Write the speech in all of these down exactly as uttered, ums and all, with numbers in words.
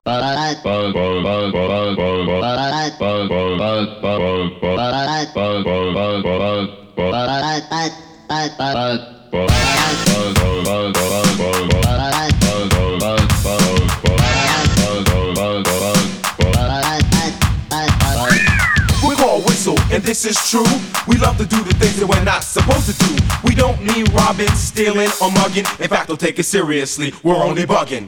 And this is true. We love to do the things that we're not supposed to do. We don't mean robbing, stealing, or mugging. In fact, don't take it seriously. We're only bugging.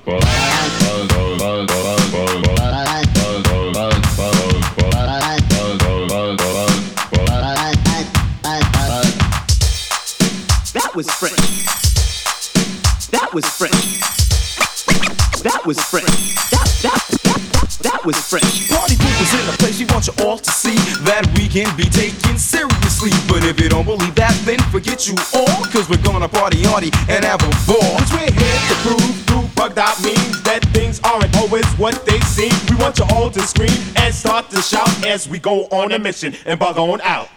That was fresh. That was fresh. That was fresh. That that that that was fresh. Party poopers in the place. We want you all to see that we can be taken seriously. But if you don't believe that, then forget you all. Cause we're gonna party hardy and have a ball. Cause we're here to prove through bugged out means that things aren't always what they seem. We want you all to scream and start to shout as we go on a mission and bug on out.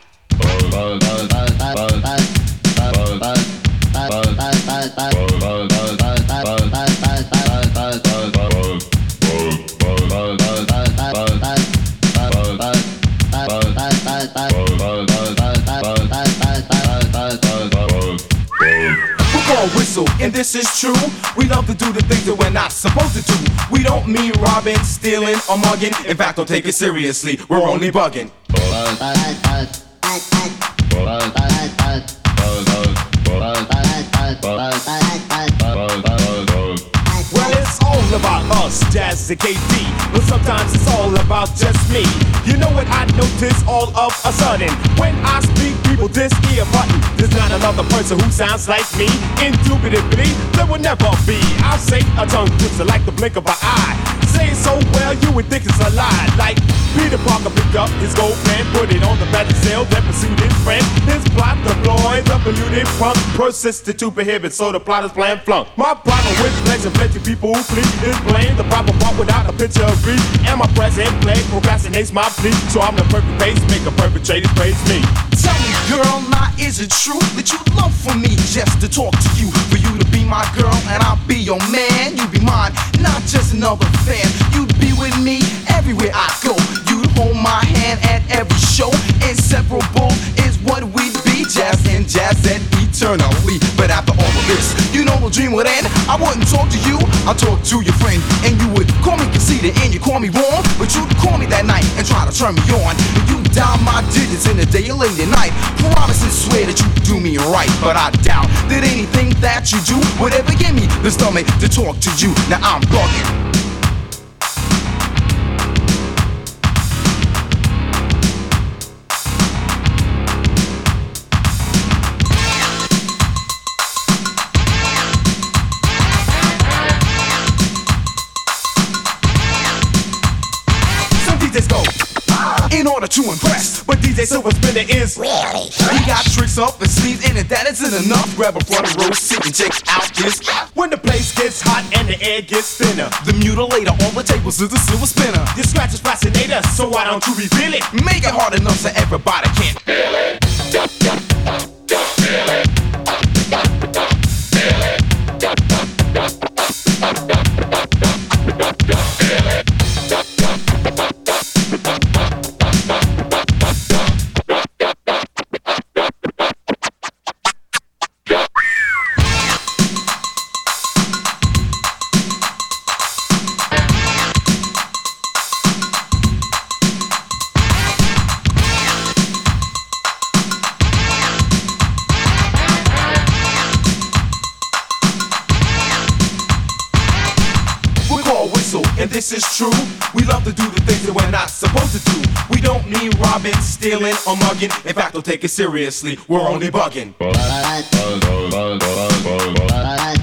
Whistle, and this is true. We love to do the things that we're not supposed to do. We don't mean robbing, stealing, or mugging. In fact, don't take it seriously. We're only bugging. Well, it's all about us, Jazz and K D, but sometimes it's all about just me. You know what I notice all of a sudden? When I speak, people diss ear button. There's not another person who sounds like me. Indubitably, there will never be. I'll say a tongue twister like the blink of an eye. Say it so well, you would think it's a lie. Like Peter Parker picked up his gold pen, put it on the back sail, then pursued his friend. His plot deployed, the polluted punk persisted to prohibit, so the plot is plan flunk. My problem with plenty, plenty people who flee is blame the proper part without a picture of grief. And my present play procrastinates my plea, so I'm the perfect pacemaker, perpetrators praise me. Tell me, girl, now is it true that you love for me just to talk to you? For you to be my girl and I'll be your man. You be mine, not just another fan. You'd be with me everywhere I go. You'd hold my hand at every show. Inseparable is what we'd be. Jazz and Jazzette eternally. But after all of this, you know the dream would end. I wouldn't talk to you, I'd talk to your friend. And you would call me conceited and you call me wrong. But you'd call me that night and try to turn me on. And you dial my digits in the day or late at night. Promise and swear that you do me right. But I doubt that anything that you do would ever give me the stomach to talk to you. Now I'm bugging. In order to impress, but D J Silver Spinner is really he got tricks up his sleeves, and if that isn't enough, grab a front row seat and check out this. When the place gets hot and the air gets thinner, the mutilator on the tables is the silver spinner. Your scratches fascinate us, so why don't you reveal it? Make it hard enough so everybody can feel it. Feel it. Feel it. And this is true. We love to do the things that we're not supposed to do. We don't mean robbing, stealing, or mugging. In fact, don't take it seriously. We're only bugging.